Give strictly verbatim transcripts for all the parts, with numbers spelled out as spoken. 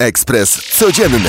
Ekspres Codzienny.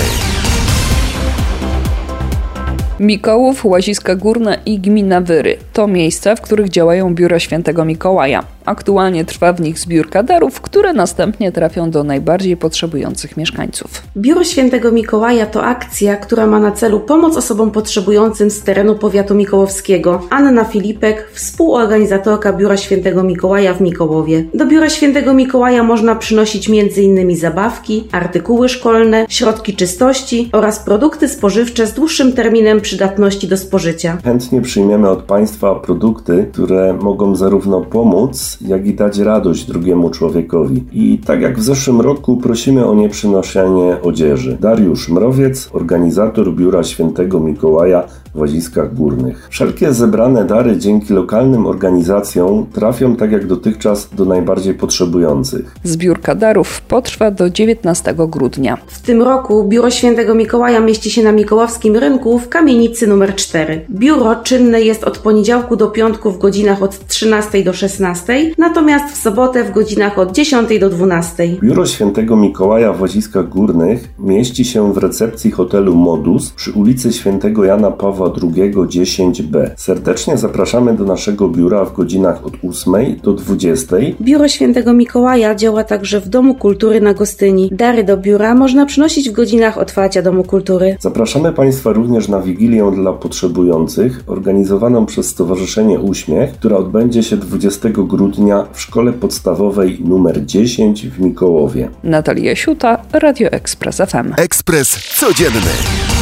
Mikołów, Łaziska Górne i gmina Wyry to miejsca, w których działają biura Świętego Mikołaja. Aktualnie trwa w nich zbiórka darów, które następnie trafią do najbardziej potrzebujących mieszkańców. Biuro Świętego Mikołaja to akcja, która ma na celu pomoc osobom potrzebującym z terenu powiatu mikołowskiego. Anna Filipek, współorganizatorka Biura Świętego Mikołaja w Mikołowie. Do Biura Świętego Mikołaja można przynosić między innymi zabawki, artykuły szkolne, środki czystości oraz produkty spożywcze z dłuższym terminem przydatności do spożycia. Chętnie przyjmiemy od Państwa produkty, które mogą zarówno pomóc, jak i dać radość drugiemu człowiekowi. I tak jak w zeszłym roku prosimy o nieprzynoszenie odzieży. Dariusz Mrowiec, organizator Biura Świętego Mikołaja w Łaziskach Górnych. Wszelkie zebrane dary dzięki lokalnym organizacjom trafią tak jak dotychczas do najbardziej potrzebujących. Zbiórka darów potrwa do dziewiętnastego grudnia. W tym roku Biuro Świętego Mikołaja mieści się na Mikołowskim Rynku w kamienicy numer cztery. Biuro czynne jest od poniedziałku do piątku w godzinach od trzynastej do szesnastej, natomiast w sobotę w godzinach od dziesiątej do dwunastej. Biuro Świętego Mikołaja w Łaziskach Górnych mieści się w recepcji hotelu Modus przy ulicy Świętego Jana Pawła drugiego dziesięć B. Serdecznie zapraszamy do naszego biura w godzinach od ósmej do dwudziestej. Biuro Świętego Mikołaja działa także w Domu Kultury na Gostyni. Dary do biura można przynosić w godzinach otwarcia Domu Kultury. Zapraszamy Państwa również na Wigilię dla potrzebujących, organizowaną przez Stowarzyszenie Uśmiech, która odbędzie się dwudziestego grudnia w Szkole Podstawowej numer dziesięć w Mikołowie. Natalia Siuta, Radio Ekspres F M. Ekspres Codzienny.